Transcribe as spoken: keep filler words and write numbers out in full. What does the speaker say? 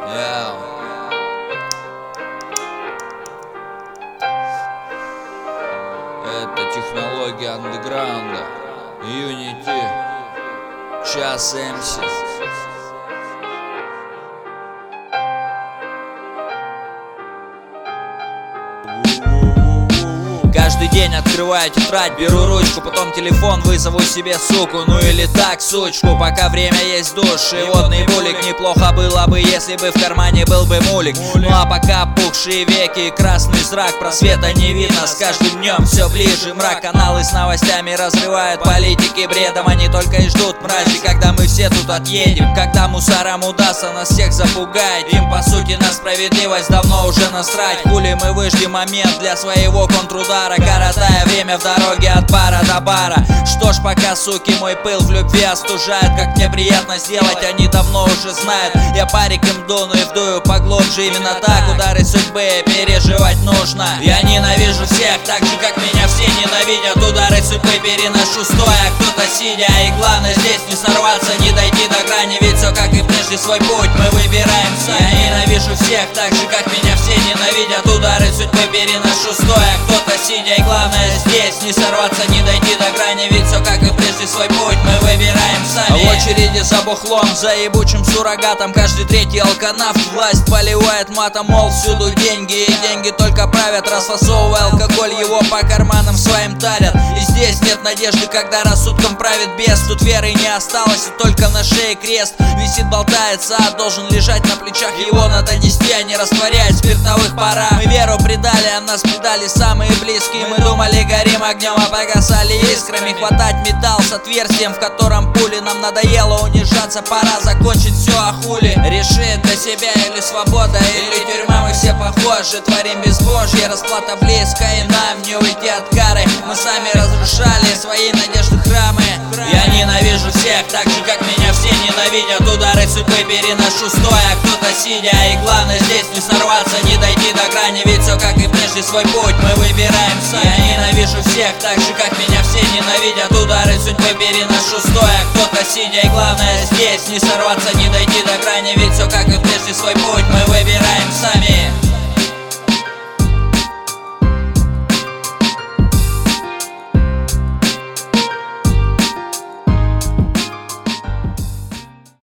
Yeah. Это технология андеграунда, Unity, Час эм си. Каждый день открываю тетрадь, беру ручку, потом телефон, вызову себе суку, ну или так, сучку, пока время есть душ и водный булик. Неплохо было бы, если бы в кармане был бы мулик. Ну а пока пухшие веки и красный зрак, просвета не видно, с каждым днем все ближе мрак. Каналы с новостями разрывают политики бредом, они только и ждут мрази, когда мы все тут отъедем. Когда мусорам удастся нас всех запугать, им по сути на справедливость давно уже насрать. Хули мы выждем момент для своего контрудара, коротая время в дороге от бара до бара. Что ж, пока суки мой пыл в любви остужают, как мне приятно сделать, они давно уже знают. Я париком дуну и вдую поглубже, именно так удары судьбы переживать нужно. Я ненавижу всех так же, как меня все ненавидят. Удары судьбы переношу стоя, кто-то сидя. И главное здесь не сорваться, не дойти до грани, ведь все как и прежде, свой путь мы выбираем сами. Я ненавижу всех так же, как меня все ненавидят. Удары судьбы переношу стоя, кто-то сидя. И главное здесь не сорваться, не дойти до грани, ведь все как и прежде, свой путь мы выбираем сами. В очереди за бухлом, за ебучим суррогатом, каждый третий алканавт. Власть поливает матом, мол, всюду деньги, и деньги только правят. Расфасовывая алкоголь, его по карманам своим тарят. И здесь нет надежды, когда рассудком правит бес. Тут веры не осталось, и только на шее крест висит, болтается, а должен лежать на плечах. Его надо нести, а не растворять в спиртовых парах. Мы веру предали, а нас предали самые близкие. Мы думали, горим огнем, а погасали искрами. Хватать металл с отверстием, в котором пули. Нам надоело унижаться, пора закончить все, а хули. Реши для себя или свобода, или тюрьма, мы все похожи. Творим безбожье, расплата близко, и нам не уйти от кары. Мы сами разрушали свои надежды храмы. Я ненавижу всех так же, как меня все ненавидят. Удары судьбы переношу стоя, кто-то сидя. И главное здесь не сорваться, не дойти до грани, ведь все как и прежде, свой путь мы выбираем сами. Я ненавижу всех так же, как меня все ненавидят. Удары судьбы переношу стоя, кто-то сидя. И главное здесь не сорваться, не дойти до грани, ведь все как и прежде, свой путь мы выбираем